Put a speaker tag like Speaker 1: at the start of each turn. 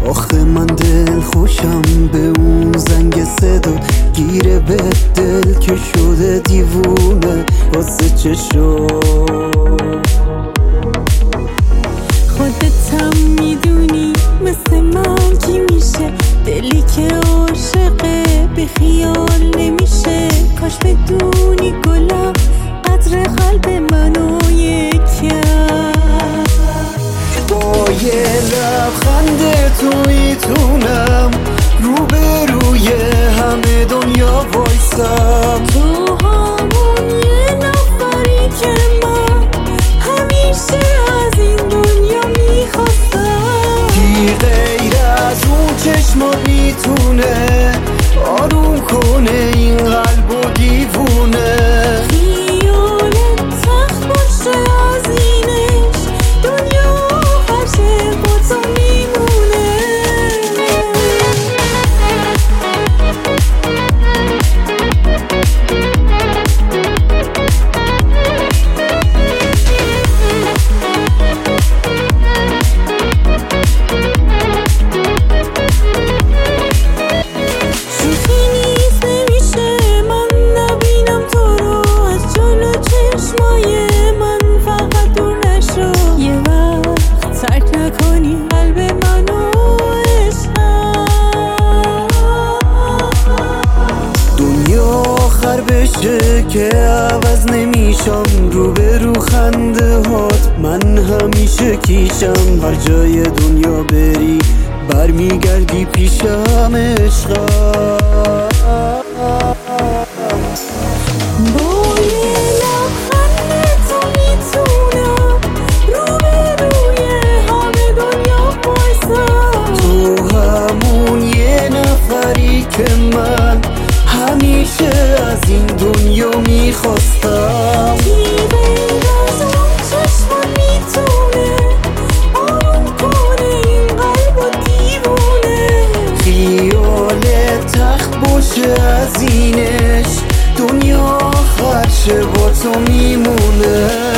Speaker 1: آخه من دل خوشم به اون زنگ صدا، گیره به دل که شده دیوونه واسه چه شد.
Speaker 2: خودت هم میدونی مثل من کی میشه، دلی که عاشقه به خیال نمیشه. کاش بدونی گلا قدر قلب منو یکم.
Speaker 1: با یه لبخند تو میتونم روبروی همه دنیا وایسم.
Speaker 2: تو همون یه نفری که من همیشه از این دنیا میخواستم.
Speaker 1: کی غیر از اون چشما میتونه آروم کنه این قلب و دیوونه.
Speaker 2: خیالت سخت باشه از اینش، دنیا آخرشه با تو میمونه.
Speaker 1: بشه که عوض نمیشم روبرو خنده هات، من همیشه کیشم. هر جای دنیا بری برمیگردی پیشم عشقم.
Speaker 2: با یه لبخند تو میتونم روبروی همه دنیا وایسم.
Speaker 1: تو همون یه نفری که من همیشه از این دنیا میخواستم.
Speaker 2: کی غیر از اون چشمان میتونه آروم کنه این قلب و دیوونه.
Speaker 1: خیال تخت باشه از اینش، دنیا آخرشه با تو میمونه.